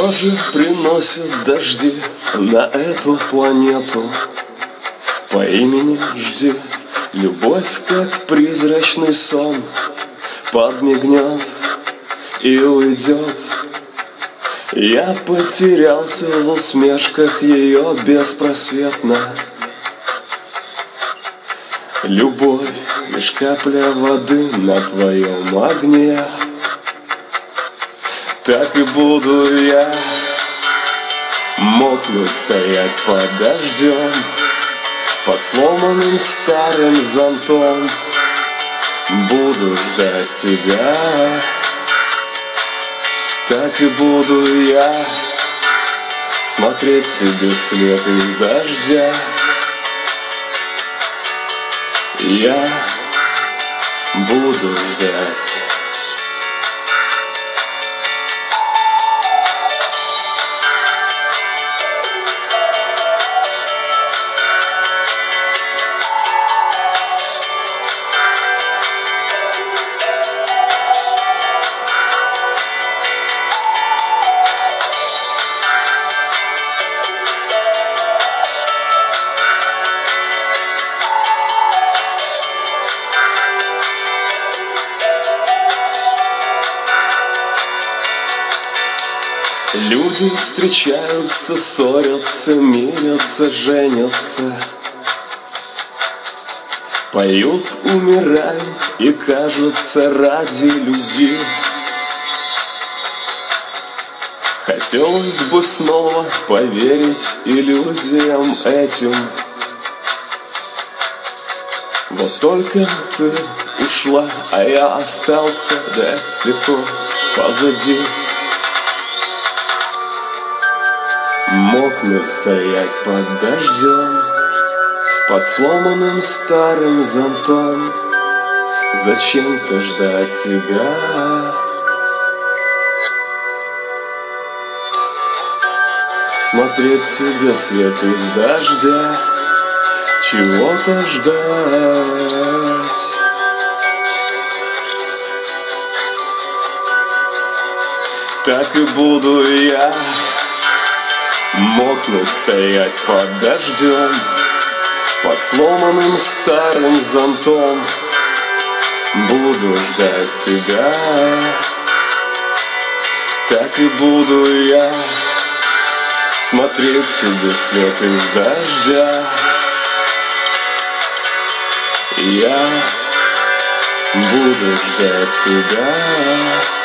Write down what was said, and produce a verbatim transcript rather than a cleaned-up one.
Что же приносят дожди на эту планету? По имени жди. Любовь, как призрачный сон, подмигнет и уйдет. Я потерялся в усмешках ее беспросветно. Любовь, лишь капля воды на твоем огне. Так и буду я мокнуть, стоять под дождем, под сломанным старым зонтом. Буду ждать тебя. Так и буду я смотреть тебе вслед из дождя. Я буду ждать. Люди встречаются, ссорятся, мирятся, женятся, поют, умирают и кажутся ради любви. Хотелось бы снова поверить иллюзиям этим. Вот только ты ушла, а я остался далеко позади. Мокнуть, стоять под дождем, под сломанным старым зонтом. Зачем-то ждать тебя. Смотреть тебе свет из дождя, чего-то ждать. Так и буду я мокнуть, стоять под дождем, под сломанным старым зонтом. Буду ждать тебя. Так и буду я смотреть тебе свет из дождя. Я буду ждать тебя.